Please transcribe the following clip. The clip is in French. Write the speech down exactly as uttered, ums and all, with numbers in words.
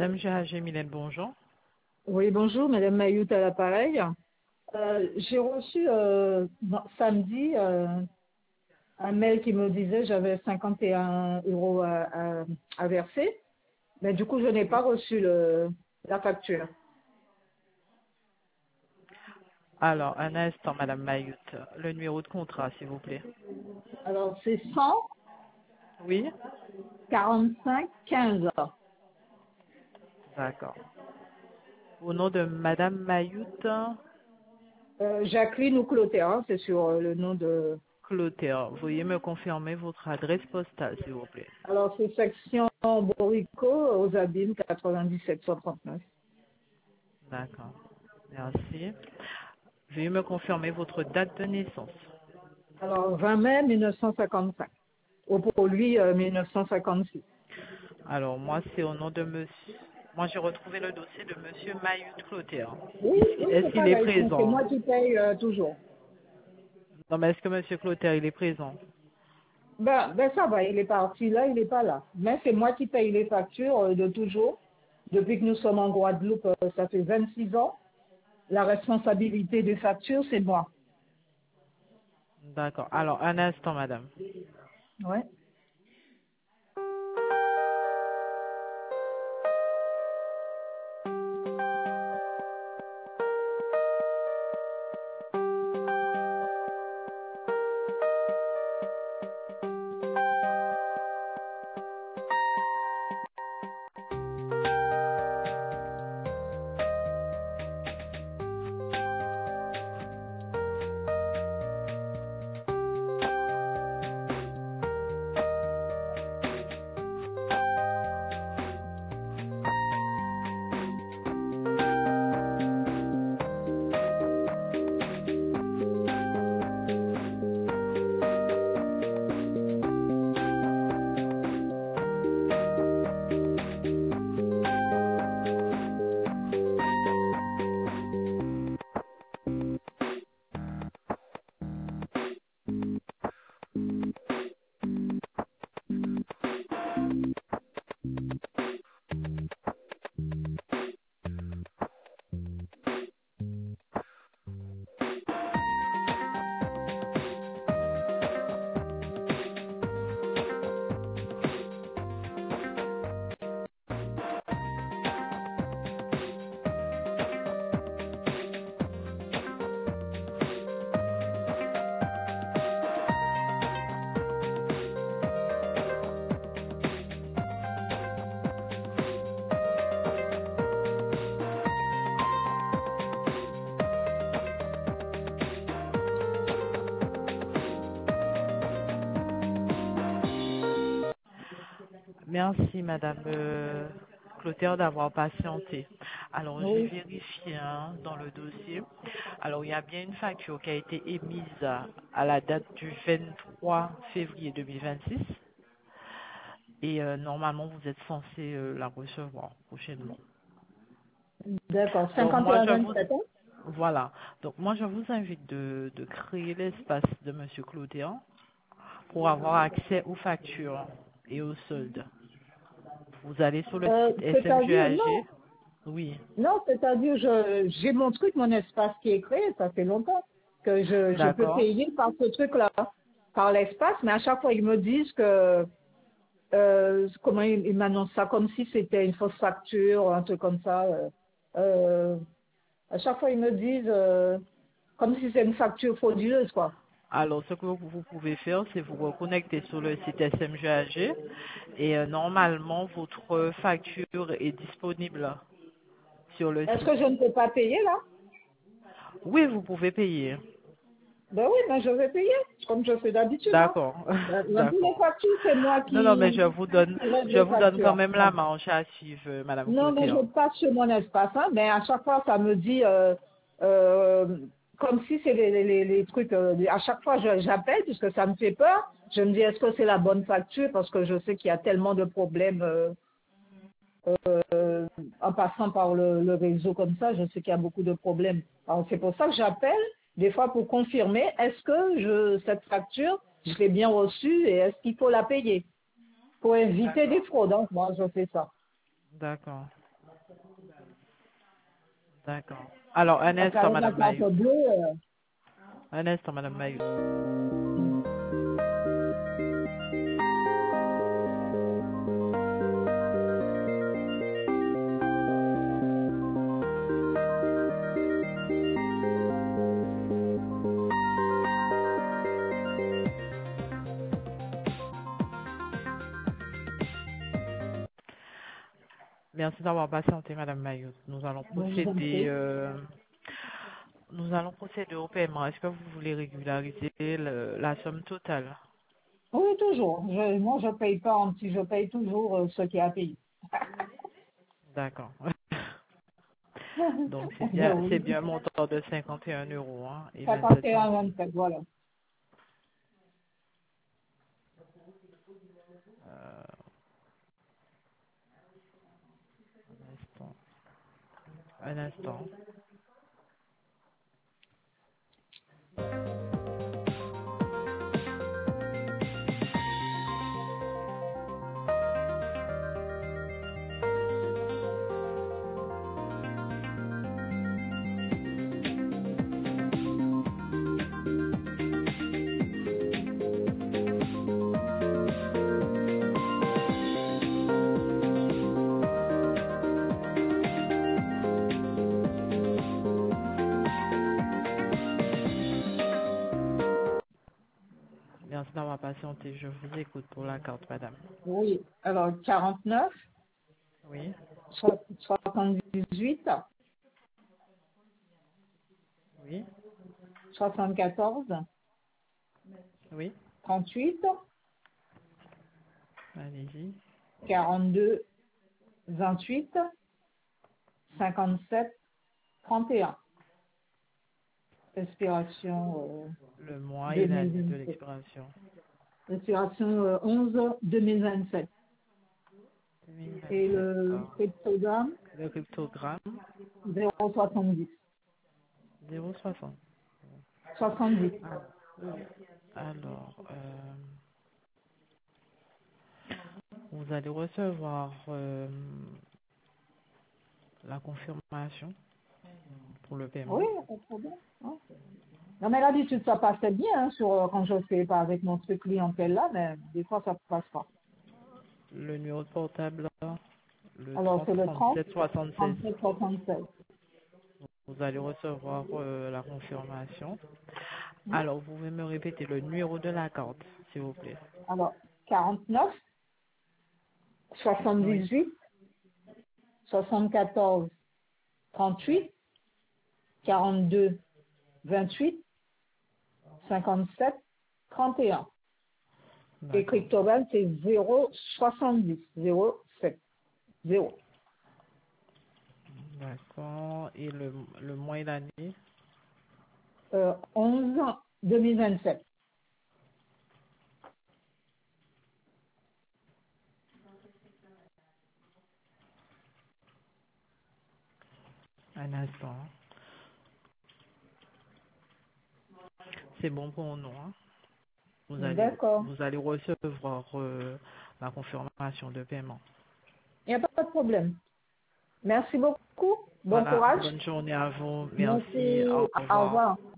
S M G H G Mylène, bonjour. Oui, bonjour, Madame Mayout à l'appareil. Euh, j'ai reçu euh, non, samedi euh, un mail qui me disait que j'avais cinquante et un euros à, à- à verser, mais du coup, je n'ai pas reçu le, la facture. Alors, un instant, Madame Mayout. Le numéro de contrat, s'il vous plaît. Alors, c'est cent Oui? quarante-cinq quinze. D'accord. Au nom de Madame Mayout, Euh, Jacqueline ou Clotaire, hein, c'est sur euh, le nom de... Clotaire, veuillez me confirmer votre adresse postale, s'il vous plaît. Alors, c'est section Borico aux Abîmes quatre-vingt-dix-sept cent trente-neuf. D'accord. Merci. Veuillez me confirmer votre date de naissance. Alors, vingt mai mille neuf cent cinquante-cinq. Ou pour lui, euh, mille neuf cent cinquante-six. Alors, moi, c'est au nom de monsieur. Moi, j'ai retrouvé le dossier de monsieur Mayout Clotaire. Oui, Ici, oui, est-ce c'est qu'il est pareil. C'est présent? moi qui paye euh, toujours. Non, mais est-ce que monsieur Clotaire, il est présent? Ben, ben ça va, il est parti là, il n'est pas là. Mais c'est moi qui paye les factures euh, de toujours. Depuis que nous sommes en Guadeloupe, euh, ça fait vingt-six ans. La responsabilité des factures, c'est moi. D'accord. Alors, un instant, madame. Ouais. Merci, Madame euh, Clotaire, d'avoir patienté. Alors, j'ai Oui. vérifié hein, dans le dossier. Alors, il y a bien une facture qui a été émise à, à la date du vingt-trois février deux mille vingt-six. Et euh, normalement, vous êtes censé euh, la recevoir prochainement. D'accord. Donc, cinquante et moi, un je vous... vingt-sept ans. Voilà. Donc, moi, je vous invite de, de créer l'espace de Monsieur Clotaire pour avoir accès aux factures et aux soldes. Vous allez sur le Euh, site c'est-à-dire, non, S M G H G. Oui, non, c'est-à-dire, je, j'ai mon truc, mon espace qui est créé, ça fait longtemps que je, je peux d'accord. payer par ce truc-là, par l'espace, mais à chaque fois, ils me disent que euh, comment il, il m'annonce ça, comme si c'était une fausse facture, un truc comme ça. Euh, euh, à chaque fois, ils me disent euh, comme si c'est une facture frauduleuse, quoi. Alors, ce que vous vous pouvez faire, c'est vous reconnecter sur le site S M G H G et euh, normalement, votre facture est disponible sur le Est-ce site. que je ne peux pas payer là? Oui, vous pouvez payer. Ben oui, ben je vais payer, comme je fais d'habitude. Hein. D'accord, Ben, dans tous les d'accord. factures, c'est moi Non, non, mais qui, je vous donne, qui règle je les vous donne quand factures. même la Bon. manche à suivre, euh, Madame Non, mais je Clotaire. passe sur mon espace, hein, mais à chaque fois, ça me dit euh, euh, comme si c'est les, les, les- les trucs. euh, à chaque fois, je- j'appelle puisque ça me fait peur. Je me dis, est-ce que c'est la bonne facture? Parce que je sais qu'il y a tellement de problèmes euh, euh, en passant par le, le réseau comme ça. Je sais qu'il y a beaucoup de problèmes. Alors, c'est pour ça que j'appelle des fois pour confirmer, est-ce que je, cette facture, je l'ai bien reçue et est-ce qu'il faut la payer? Pour éviter des D'accord, fraudes, hein. Moi, je fais ça. d'accord. D'accord. Alors, un Parce instant, qu'avec la Madame carte Mayus. bleue, euh, Un instant, Madame Mayus. mm. Merci d'avoir patienté, Madame Mayus. Nous allons Je vous en procéder, prie. euh, nous allons procéder au paiement. Est-ce que vous voulez régulariser le- la somme totale? Oui, toujours. Je, moi, je paye pas en petit, je paye toujours euh, ce qui est à payer. D'accord. Donc, c'est bien, c'est Oui. bien un montant de cinquante et un euros, hein, et vingt-sept cinquante et un, centimes. vingt-sept, voilà. Euh, un instant. Un instant. Merci d'avoir patienté. Je vous écoute pour la carte, madame. Oui. Alors, quarante-neuf, Oui, soixante-dix-huit, oui, soixante-quatorze, oui. trente-huit, Allez-y. quarante-deux, vingt-huit, cinquante-sept, trente et un. Expiration euh, Le mois et l'année de deux mille vingt-sept. l'expiration. Expiration euh, onze deux mille vingt-sept. Et deux mille vingt-sept. le Ah. cryptogramme Le cryptogramme, zéro virgule soixante-dix. zéro virgule soixante. soixante-dix. Ah, oui. Alors, euh, vous allez recevoir euh, la confirmation pour le Oui, paiement. pas de problème. Hein. Non, mais l'habitude, ça passait bien hein, sur, euh, quand je fais pas avec mon truc clientèle là, mais des fois, ça passe pas. Le numéro de portable, là, le Alors, trente c'est le trente, trente-sept soixante-seize. trente-sept, soixante-seize. Vous allez recevoir euh, la confirmation. Hmm. Alors, vous pouvez me répéter le numéro de la carte, s'il vous plaît. Alors, quarante-neuf, Oui. soixante-dix-huit, soixante-quatorze, trente-huit, quarante-deux, vingt-huit, cinquante-sept, trente et un. Et D'accord. cryptogramme, c'est zéro virgule soixante-dix, zéro virgule sept, zéro. D'accord. Et le, le mois et l'année? Euh, onze deux mille vingt-sept. Un instant. C'est bon pour nous, hein? Vous allez, D'accord. vous allez recevoir euh, la confirmation de paiement. Il n'y a pas de problème. Merci beaucoup. Bon Voilà. courage. Bonne journée à vous. Merci. Merci. Au Au revoir. revoir.